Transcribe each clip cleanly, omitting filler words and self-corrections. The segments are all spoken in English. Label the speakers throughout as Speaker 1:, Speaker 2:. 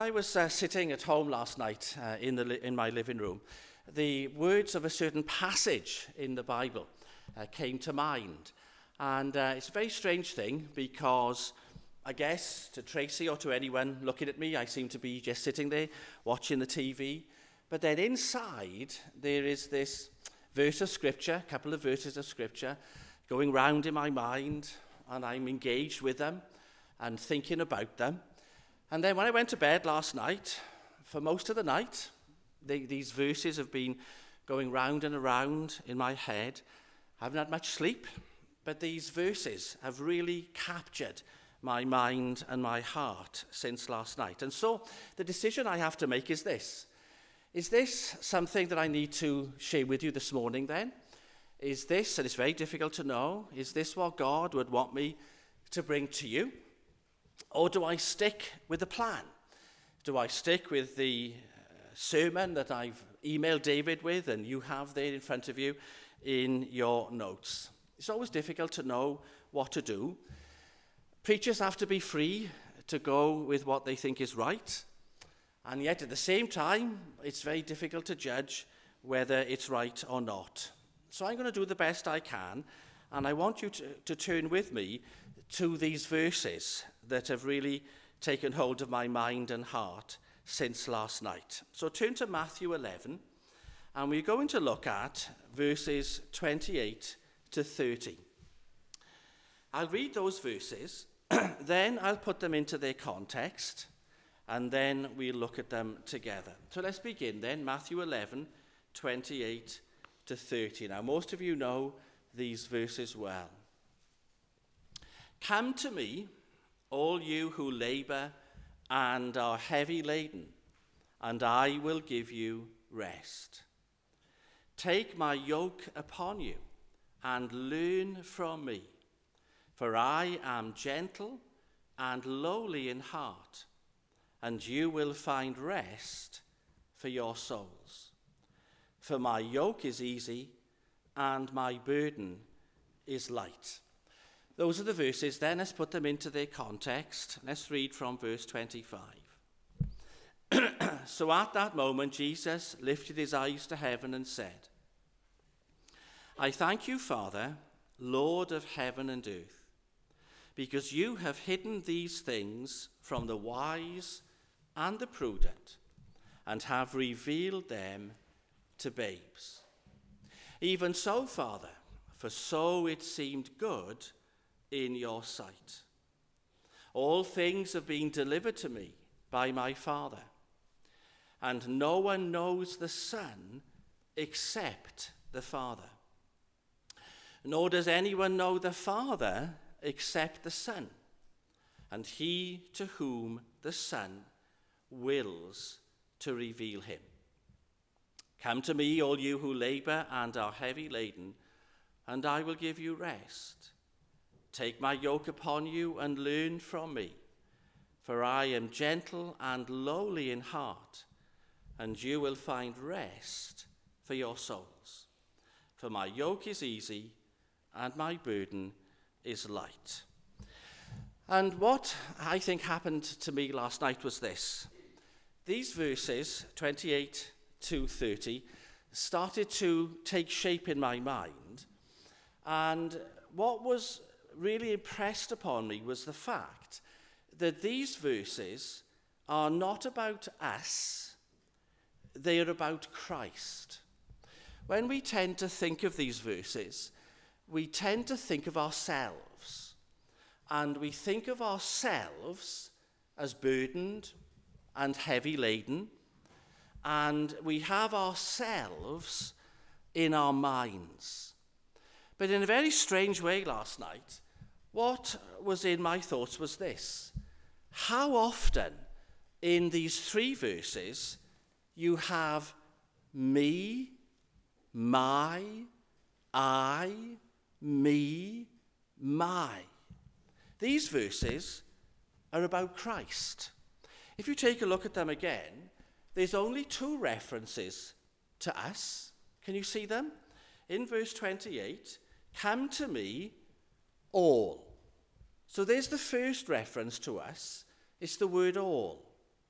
Speaker 1: I was sitting at home last night in my living room. The words of a certain passage in the Bible came to mind. And it's a very strange thing because I guess to Tracy or to anyone looking at me, I seem to be just sitting there watching the TV. But then inside there is this verse of Scripture, a couple of verses of Scripture going round in my mind, and I'm engaged with them and thinking about them. And then when I went to bed last night, for most of the night, these verses have been going round and around in my head. I haven't had much sleep, but these verses have really captured my mind and my heart since last night. And so the decision I have to make is this. Is this something that I need to share with you this morning then? Is this, and it's very difficult to know, is this what God would want me to bring to you? Or do I stick with the plan? Do I stick with the sermon that I've emailed David with and you have there in front of you in your notes? It's always difficult to know what to do. Preachers have to be free to go with what they think is right. And yet at the same time, it's very difficult to judge whether it's right or not. So I'm going to do the best I can. And I want you to turn with me to these verses that have really taken hold of my mind and heart since last night. So turn to Matthew 11, and we're going to look at verses 28 to 30. I'll read those verses, then I'll put them into their context, and then we'll look at them together. So let's begin then, Matthew 11, 28 to 30. Now, most of you know these verses well. Come to me, all you who labor and are heavy laden, and I will give you rest. Take my yoke upon you and learn from me, for I am gentle and lowly in heart, and you will find rest for your souls. For my yoke is easy and my burden is light. Those are the verses. Then let's put them into their context. Let's read from verse 25. So at that moment, Jesus lifted his eyes to heaven and said, I thank you, Father, Lord of heaven and earth, because you have hidden these things from the wise and the prudent and have revealed them to babes. Even so, Father, for so it seemed good in your sight. All things have been delivered to me by my Father, and no one knows the Son except the Father. Nor does anyone know the Father except the Son, and he to whom the Son wills to reveal him. Come to me, all you who labor and are heavy laden, and I will give you rest. Take my yoke upon you and learn from me, for I am gentle and lowly in heart, and you will find rest for your souls. For my yoke is easy and my burden is light. And what I think happened to me last night was this. These verses, 28 to 30, started to take shape in my mind. And what was really impressed upon me was the fact that these verses are not about us, they are about Christ. When we tend to think of these verses, we tend to think of ourselves, and we think of ourselves as burdened and heavy laden, and we have ourselves in our minds. But in a very strange way last night, what was in my thoughts was this. How often in these three verses you have me, my, I, me, my. These verses are about Christ. If you take a look at them again, there's only two references to us. Can you see them? In verse 28, come to me, all. So there's the first reference to us. It's the word all.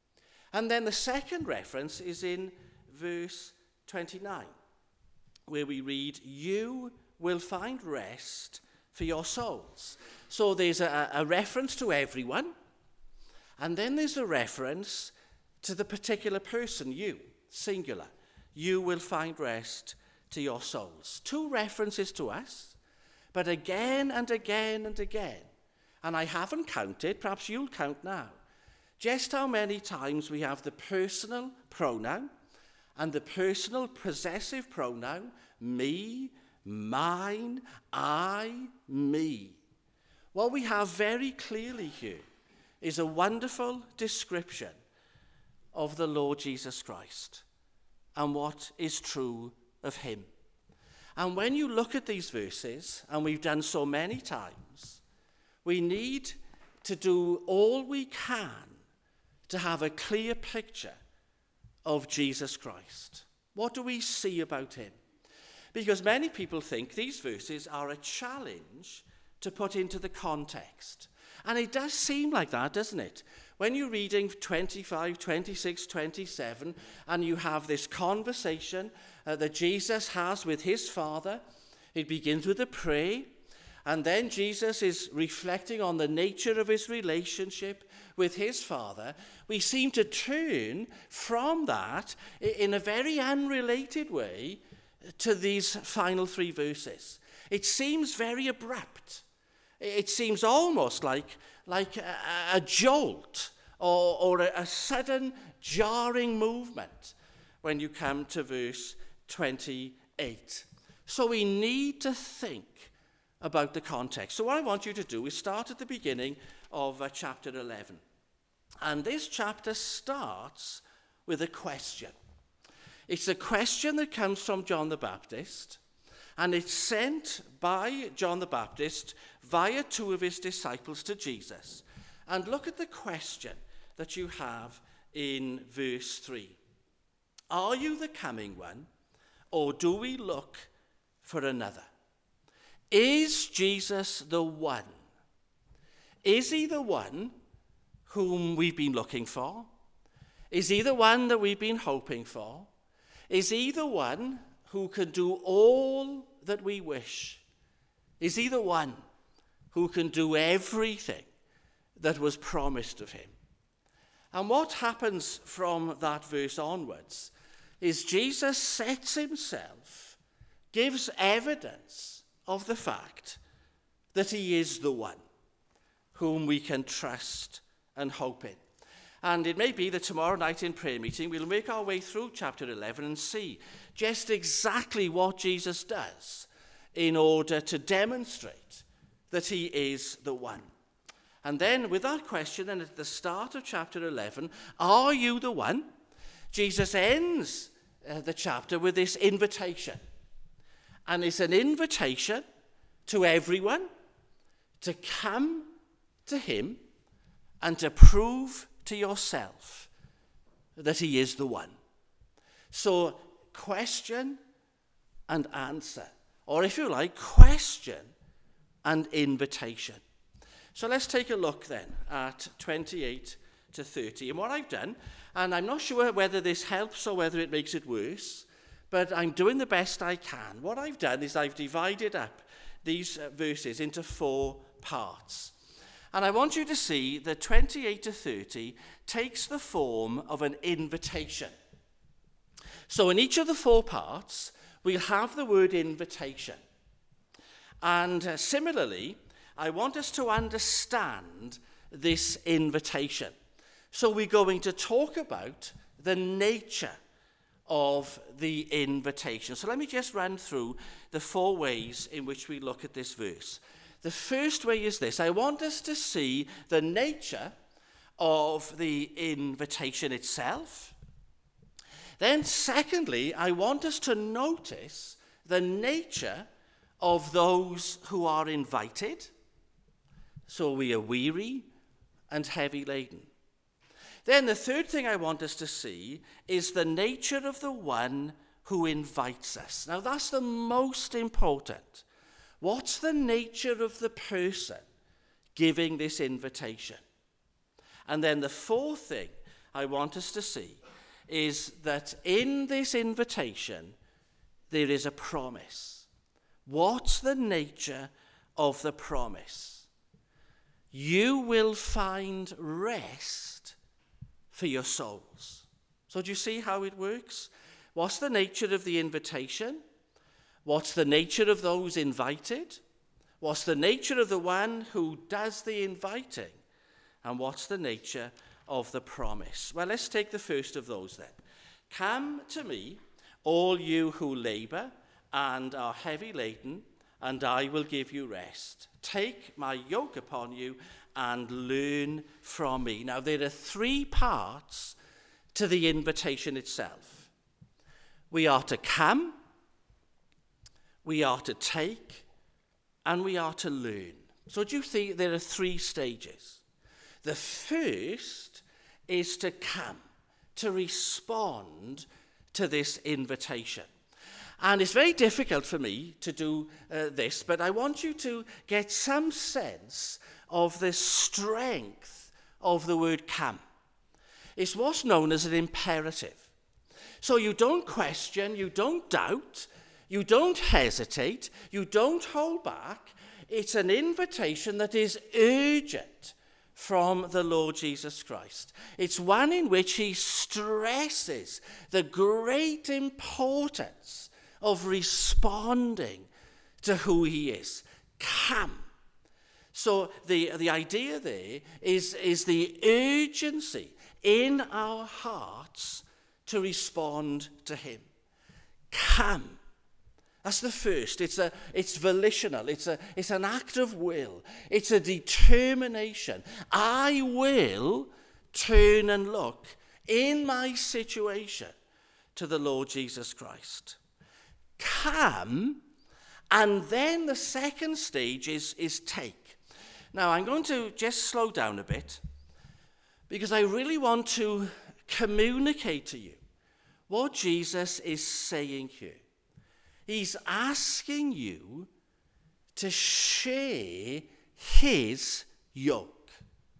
Speaker 1: And then the second reference is in verse 29, where we read, "You will find rest for your souls." So there's a reference to everyone, and then there's a reference to the particular person, you, singular. You will find rest to your souls. Two references to us, but again and again and again, and I haven't counted, perhaps you'll count now, just how many times we have the personal pronoun and the personal possessive pronoun, me, mine, I, me. What we have very clearly here is a wonderful description of the Lord Jesus Christ and what is true of him. And when you look at these verses, and we've done so many times, we need to do all we can to have a clear picture of Jesus Christ. What do we see about him? Because many people think these verses are a challenge to put into the context. And it does seem like that, doesn't it? When you're reading 25, 26, 27, and you have this conversation that Jesus has with his Father, it begins with a prayer, and then Jesus is reflecting on the nature of his relationship with his Father. We seem to turn from that in a very unrelated way to these final three verses. It seems very abrupt. It seems almost like a jolt or a sudden jarring movement when you come to verse 28. So we need to think about the context. So what I want you to do is start at the beginning of chapter 11. And this chapter starts with a question. It's a question that comes from John the Baptist, and it's sent by John the Baptist via two of his disciples to Jesus. And look at the question that you have in verse 3. Are you the coming one, or do we look for another? Is Jesus the one? Is he the one whom we've been looking for? Is he the one that we've been hoping for? Is he the one who can do all that we wish? Is he the one who can do everything that was promised of him? And what happens from that verse onwards is Jesus sets himself, gives evidence of the fact that he is the one whom we can trust and hope in. And it may be that tomorrow night in prayer meeting, we'll make our way through chapter 11 and see just exactly what Jesus does in order to demonstrate that he is the one. And then with that question, and at the start of chapter 11, are you the one? Jesus ends the chapter with this invitation. And it's an invitation to everyone to come to him and to prove to yourself that he is the one. So question and answer, or if you like, question and invitation. So let's take a look then at 28 to 30. And what I've done, and I'm not sure whether this helps or whether it makes it worse, but I'm doing the best I can. What I've done is I've divided up these verses into 4 parts. And I want you to see that 28 to 30 takes the form of an invitation. So in each of the 4 parts, we'll have the word invitation. And similarly, I want us to understand this invitation. So we're going to talk about the nature of the invitation. So let me just run through the 4 ways in which we look at this verse. The first way is this. I want us to see the nature of the invitation itself. Then secondly, I want us to notice the nature of those who are invited. So we are weary and heavy laden. Then the third thing I want us to see is the nature of the one who invites us. Now that's the most important. What's the nature of the person giving this invitation? And then the fourth thing I want us to see is that in this invitation, there is a promise. What's the nature of the promise? You will find rest for your souls. So do you see how it works? What's the nature of the invitation? What's the nature of those invited? What's the nature of the one who does the inviting? And what's the nature of the promise? Well, let's take the first of those then. Come to me, all you who labor and are heavy laden, and I will give you rest. Take my yoke upon you and learn from me. Now, there are three parts to the invitation itself. We are to come, we are to take, and we are to learn. So do you think there are three stages? The first is to come, to respond to this invitation. And it's very difficult for me to do this, but I want you to get some sense of the strength of the word come. It's what's known as an imperative. So you don't question, you don't doubt, you don't hesitate, you don't hold back. It's an invitation that is urgent from the Lord Jesus Christ. It's one in which he stresses the great importance of responding to who he is. Come. So the idea there is the urgency in our hearts to respond to him. Come. That's the first. It's volitional. It's an act of will. It's a determination. I will turn and look in my situation to the Lord Jesus Christ. Come, and then the second stage is take. Now, I'm going to just slow down a bit because I really want to communicate to you what Jesus is saying here. He's asking you to share his yoke.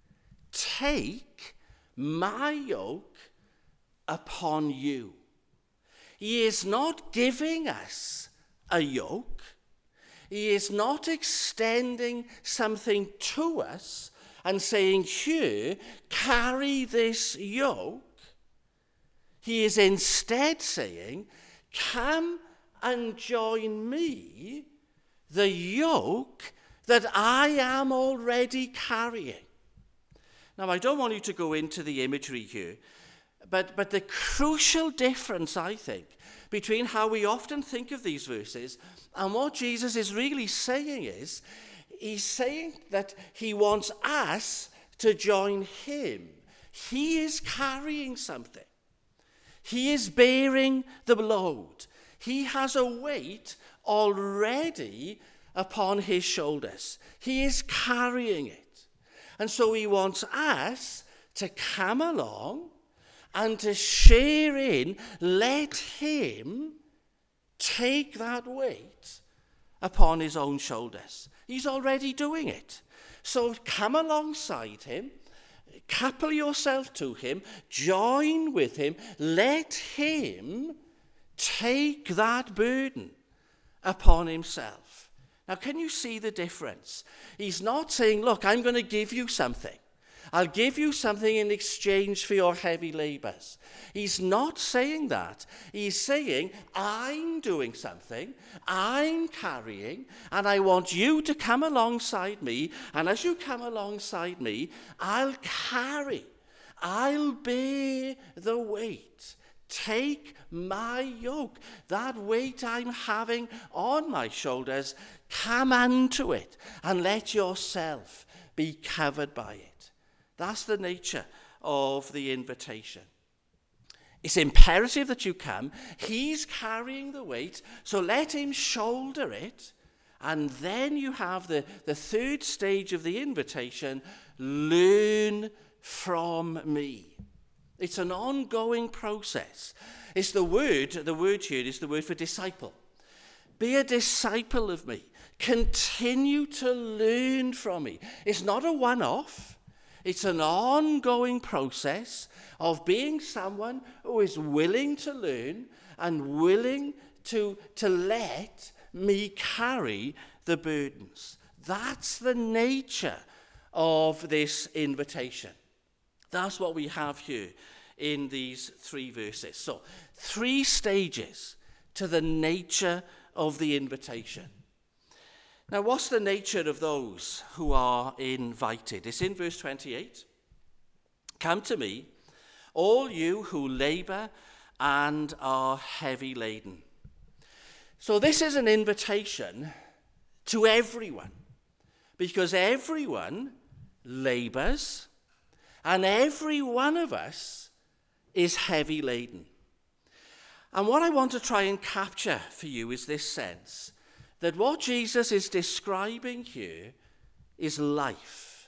Speaker 1: Take my yoke upon you. He is not giving us a yoke. He is not extending something to us and saying, here, carry this yoke. He is instead saying, come and join me, the yoke that I am already carrying. Now, I don't want you to go into the imagery here, but the crucial difference, I think, between how we often think of these verses and what Jesus is really saying is, he's saying that he wants us to join him. He is carrying something. He is bearing the load. He has a weight already upon his shoulders. He is carrying it. And so he wants us to come along and to share in, let him take that weight upon his own shoulders. He's already doing it. So come alongside him, couple yourself to him, join with him, let him take that burden upon himself. Now, can you see the difference? He's not saying, look, I'm going to give you something. I'll give you something in exchange for your heavy labors. He's not saying that. He's saying, I'm doing something, I'm carrying, and I want you to come alongside me. And as you come alongside me, I'll carry, I'll bear the weight. Take my yoke, that weight I'm having on my shoulders, come unto it and let yourself be covered by it. That's the nature of the invitation. It's imperative that you come. He's carrying the weight, so let him shoulder it. And then you have the third stage of the invitation, learn from me. It's an ongoing process. It's the word here is the word for disciple. Be a disciple of me. Continue to learn from me. It's not a one-off. It's an ongoing process of being someone who is willing to learn and willing to let me carry the burdens. That's the nature of this invitation. That's what we have here in these 3 verses. So, 3 stages to the nature of the invitation. Now, what's the nature of those who are invited? It's in verse 28. Come to me, all you who labor and are heavy laden. So this is an invitation to everyone, because everyone labors and every one of us is heavy laden. And what I want to try and capture for you is this sense that what Jesus is describing here is life.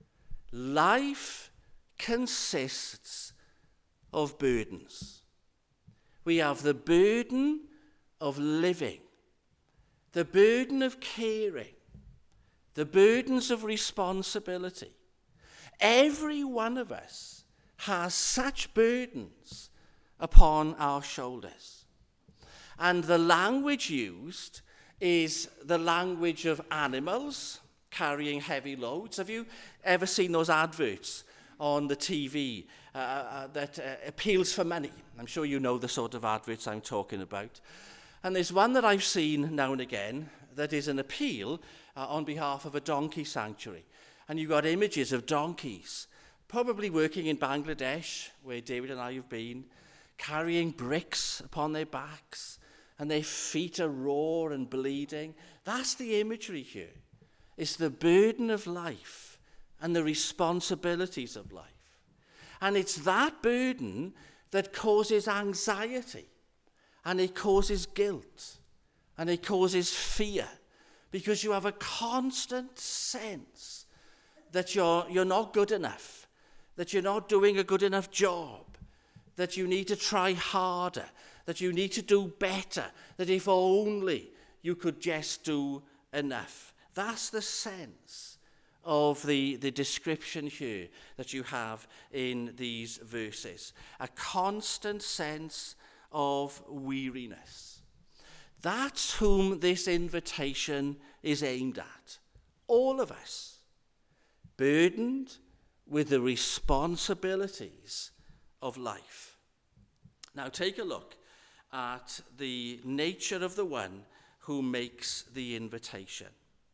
Speaker 1: Life consists of burdens. We have the burden of living, the burden of caring, the burdens of responsibility. Every one of us has such burdens upon our shoulders. And the language used is the language of animals carrying heavy loads. Have you ever seen those adverts on the TV that appeals for money? I'm sure you know the sort of adverts I'm talking about. And there's one that I've seen now and again that is an appeal on behalf of a donkey sanctuary. And you've got images of donkeys, probably working in Bangladesh, where David and I have been, carrying bricks upon their backs, and their feet are raw and bleeding. That's the imagery here. It's the burden of life and the responsibilities of life. And it's that burden that causes anxiety, and it causes guilt, and it causes fear, because you have a constant sense that you're not good enough, that you're not doing a good enough job, that you need to try harder, that you need to do better, that if only you could just do enough. That's the sense of the description here that you have in these verses. A constant sense of weariness. That's whom this invitation is aimed at. All of us, burdened with the responsibilities of life. Now take a look at the nature of the one who makes the invitation.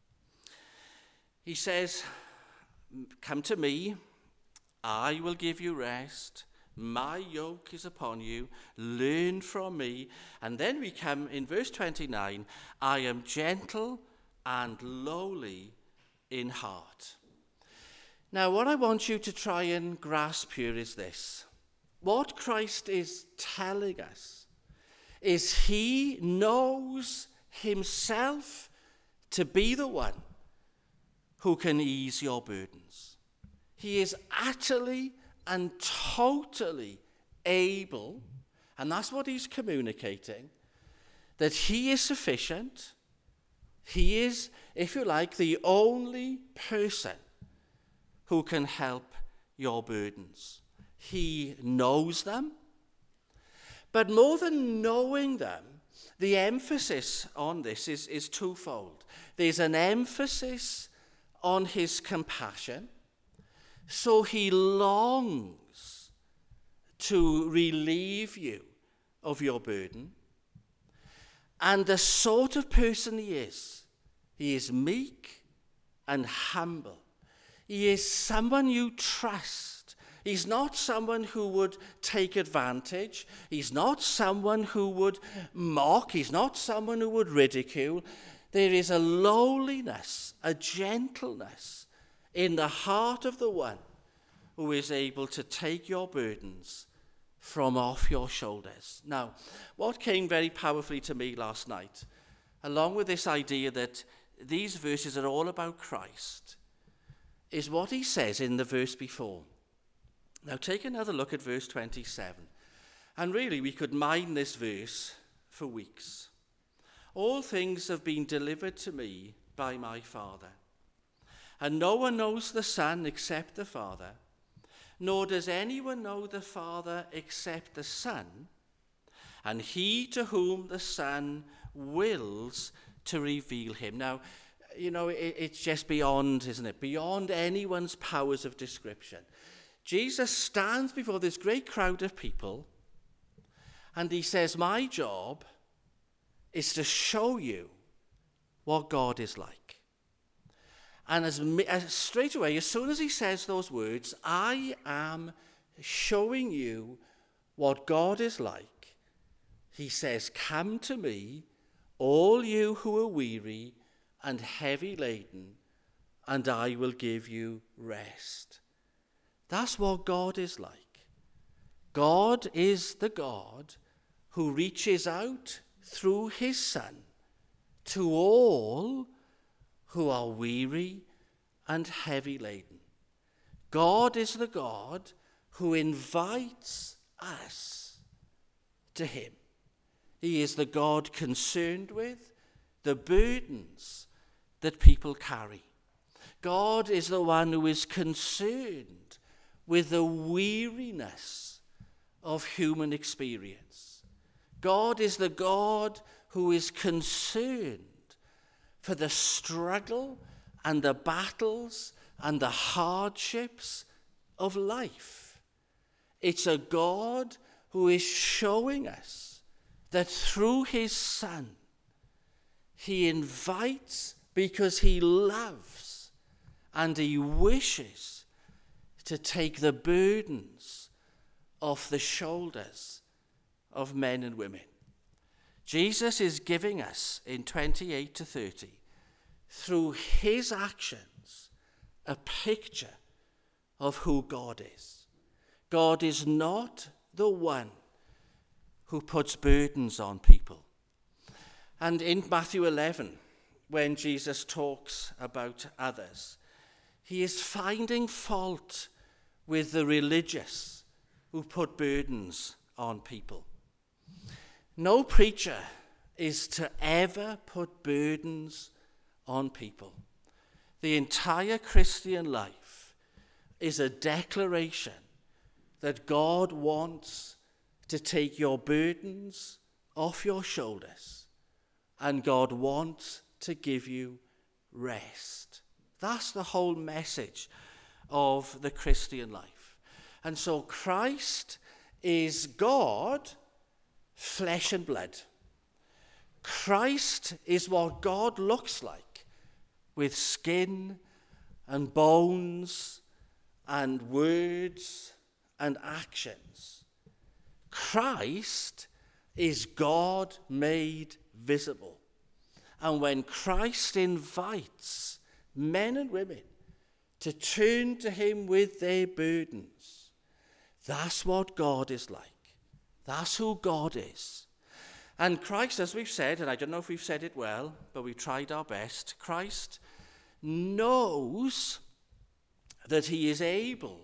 Speaker 1: He says, come to me, I will give you rest. My yoke is upon you. Learn from me. And then we come in verse 29, I am gentle and lowly in heart. Now, what I want you to try and grasp here is this. What Christ is telling us is he knows himself to be the one who can ease your burdens. He is utterly and totally able, and that's what he's communicating, that he is sufficient. He is, if you like, the only person who can help your burdens. He knows them, but more than knowing them, the emphasis on this is twofold. There's an emphasis on his compassion, so he longs to relieve you of your burden. And the sort of person he is meek and humble. He is someone you trust. He's not someone who would take advantage. He's not someone who would mock. He's not someone who would ridicule. There is a lowliness, a gentleness in the heart of the one who is able to take your burdens from off your shoulders. Now, what came very powerfully to me last night, along with this idea that these verses are all about Christ, is what he says in the verse before. Now take another look at verse 27. And really we could mine this verse for weeks. All things have been delivered to me by my Father. And no one knows the Son except the Father, nor does anyone know the Father except the Son, and he to whom the Son wills to reveal him. Now, it's just beyond, isn't it? Beyond anyone's powers of description. Jesus stands before this great crowd of people, and he says, my job is to show you what God is like. And as straight away, as soon as he says those words, I am showing you what God is like, he says, come to me, all you who are weary and heavy laden, and I will give you rest. That's what God is like. God is the God who reaches out through his Son to all who are weary and heavy laden. God is the God who invites us to him. He is the God concerned with the burdens that people carry. God is the one who is concerned with the weariness of human experience. God is the God who is concerned for the struggle and the battles and the hardships of life. It's a God who is showing us that through his Son, he invites because he loves and he wishes to take the burdens off the shoulders of men and women. Jesus is giving us in 28 to 30, through his actions, a picture of who God is. God is not the one who puts burdens on people. And in Matthew 11, when Jesus talks about others, he is finding fault with the religious who put burdens on people. No preacher is to ever put burdens on people. The entire Christian life is a declaration that God wants to take your burdens off your shoulders, and God wants to give you rest. That's the whole message of the Christian life. And so Christ is God, flesh and blood. Christ is what God looks like, with skin and bones and words and actions. Christ is God made visible. And when Christ invites men and women to turn to him with their burdens, that's what God is like. That's who God is. And Christ, as we've said, and I don't know if we've said it well, but we've tried our best, Christ knows that he is able,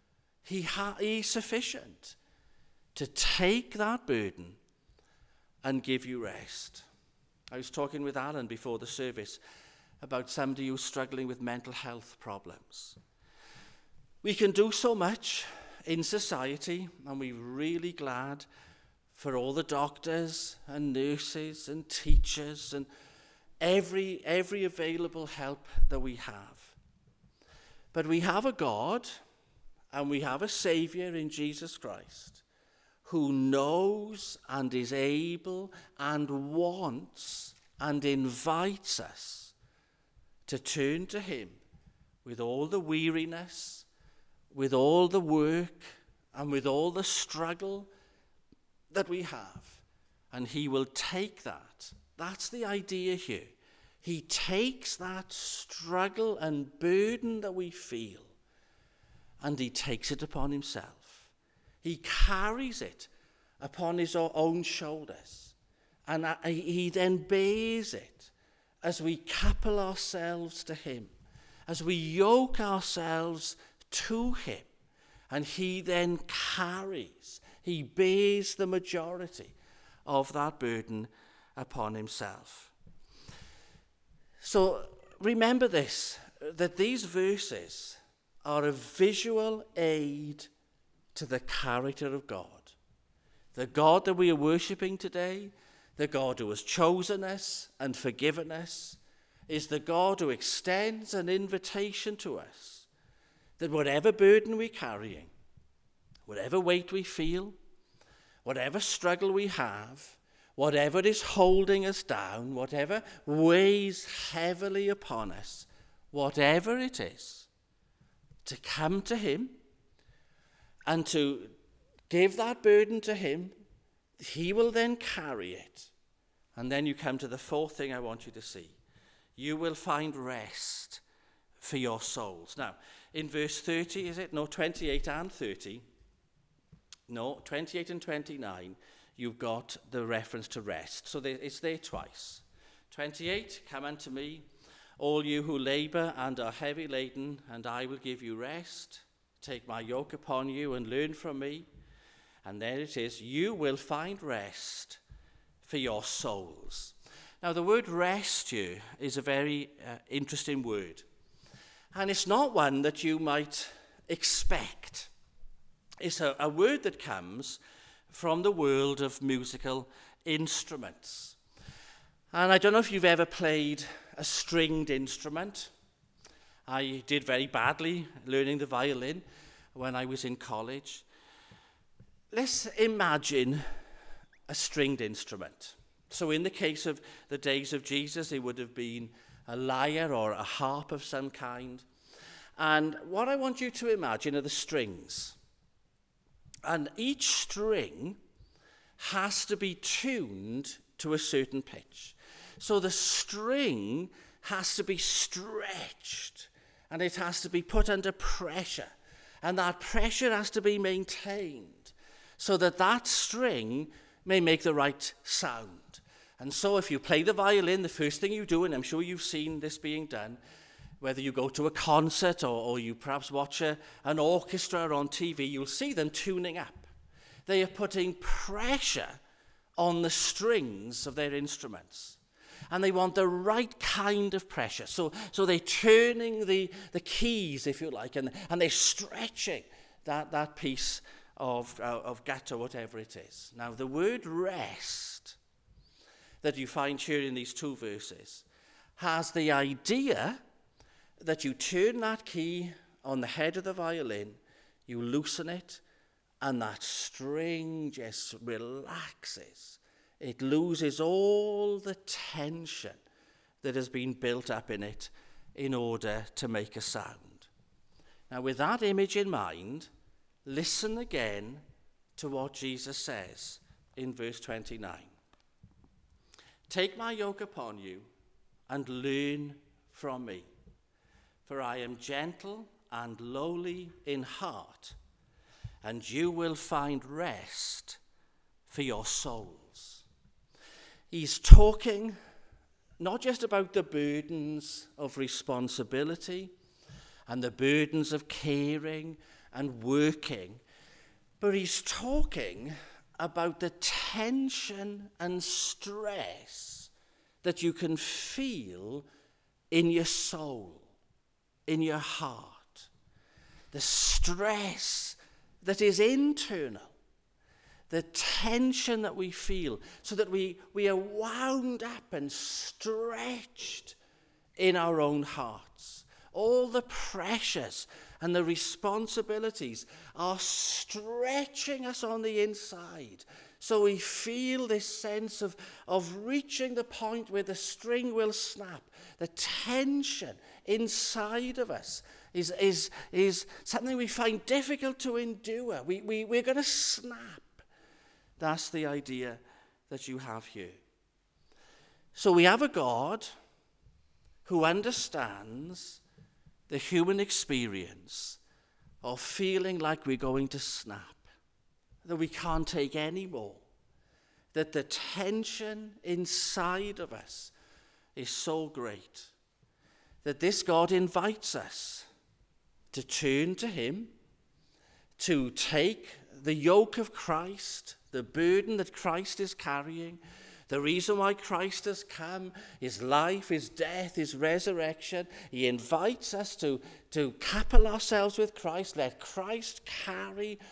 Speaker 1: he's sufficient to take that burden and give you rest. I was talking with Alan before the service about somebody who's struggling with mental health problems. We can do so much in society, and we're really glad for all the doctors and nurses and teachers and every available help that we have. But we have a God and we have a Saviour in Jesus Christ who knows and is able and wants and invites us to turn to him with all the weariness, with all the work, and with all the struggle that we have. And he will take that. That's the idea here. He takes that struggle and burden that we feel, and he takes it upon himself. He carries it upon his own shoulders, and he then bears it as we couple ourselves to him, as we yoke ourselves to him, and he then he bears the majority of that burden upon himself. So remember this, that these verses are a visual aid to the character of God. The God that we are worshipping today, the God who has chosen us and forgiven us, is the God who extends an invitation to us that whatever burden we're carrying, whatever weight we feel, whatever struggle we have, whatever is holding us down, whatever weighs heavily upon us, whatever it is, to come to him and to give that burden to him. He will then carry it. And then you come to the fourth thing I want you to see. You will find rest for your souls. Now, in verse 30, is it? No, 28 and 30. No, 28 and 29, you've got the reference to rest. So it's there twice. 28, come unto me, all you who labor and are heavy laden, and I will give you rest. Take my yoke upon you and learn from me. And there it is, you will find rest for your souls. Now, the word rest here is a very interesting word. And it's not one that you might expect. It's a word that comes from the world of musical instruments. And I don't know if you've ever played a stringed instrument. I did very badly learning the violin when I was in college. Let's imagine a stringed instrument. So in the case of the days of Jesus, it would have been a lyre or a harp of some kind. And what I want you to imagine are the strings. And each string has to be tuned to a certain pitch. So the string has to be stretched and it has to be put under pressure. And that pressure has to be maintained so that that string may make the right sound. And so if you play the violin, the first thing you do, and I'm sure you've seen this being done, whether you go to a concert or you perhaps watch an orchestra on TV, you'll see them tuning up. They are putting pressure on the strings of their instruments. And they want the right kind of pressure. So they're turning the keys, if you like, and they're stretching that piece of gut or whatever it is. Now, the word rest that you find here in these two verses has the idea that you turn that key on the head of the violin, you loosen it, and that string just relaxes. It loses all the tension that has been built up in it in order to make a sound. Now, with that image in mind, listen again to what Jesus says in verse 29. Take my yoke upon you and learn from me, for I am gentle and lowly in heart, and you will find rest for your souls. He's talking not just about the burdens of responsibility and the burdens of caring and working, but he's talking about the tension and stress that you can feel in your soul, in your heart. The stress that is internal, the tension that we feel, so that we are wound up and stretched in our own hearts. All the pressures and the responsibilities are stretching us on the inside. So we feel this sense of reaching the point where the string will snap. The tension inside of us is something we find difficult to endure. We're going to snap. That's the idea that you have here. So we have a God who understands the human experience of feeling like we're going to snap, that we can't take any more, that the tension inside of us is so great, that this God invites us to turn to him, to take the yoke of Christ, the burden that Christ is carrying, The reason why Christ has come, his life, his death, his resurrection, he invites us to couple ourselves with Christ. Let Christ carry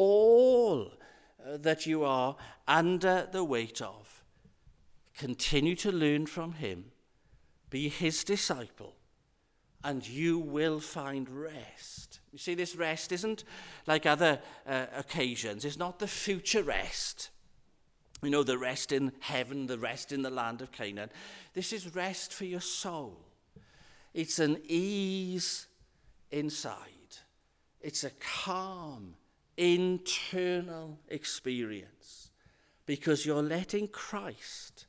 Speaker 1: all that you are under the weight of. Continue to learn from him. Be his disciple, and you will find rest. You see, this rest isn't like other occasions. It's not the future rest. You know, the rest in heaven, the rest in the land of Canaan. This is rest for your soul. It's an ease inside. It's a calm, internal experience because you're letting Christ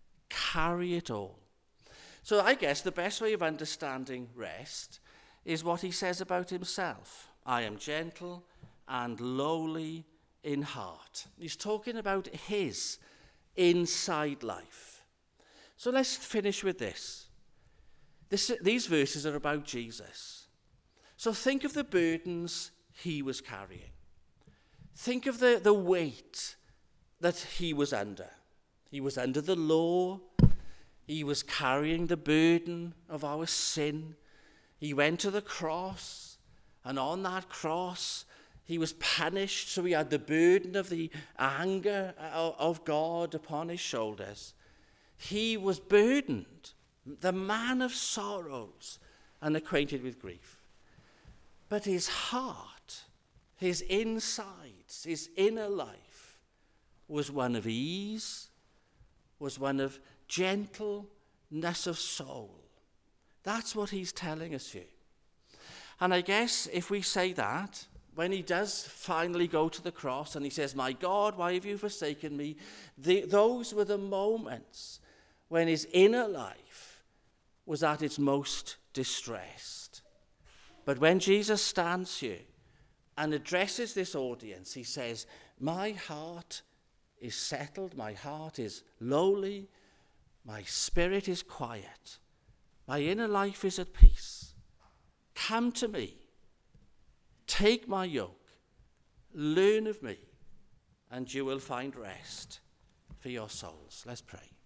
Speaker 1: carry it all. So I guess the best way of understanding rest is what he says about himself. I am gentle and lowly in heart. He's talking about his inside life. So let's finish with this. These verses are about Jesus. So think of the burdens he was carrying. Think of the weight that he was under. He was under the law. He was carrying the burden of our sin. He went to the cross, and on that cross, he was punished, so he had the burden of the anger of God upon his shoulders. He was burdened, the man of sorrows and acquainted with grief. But his heart, his insides, his inner life was one of ease, was one of gentleness of soul. That's what he's telling us here. And I guess if we say that, when he does finally go to the cross and he says, my God, why have you forsaken me? Those were the moments when his inner life was at its most distressed. But when Jesus stands here and addresses this audience, he says, my heart is settled, my heart is lowly, my spirit is quiet, my inner life is at peace. Come to me, take my yoke, learn of me, and you will find rest for your souls. Let's pray.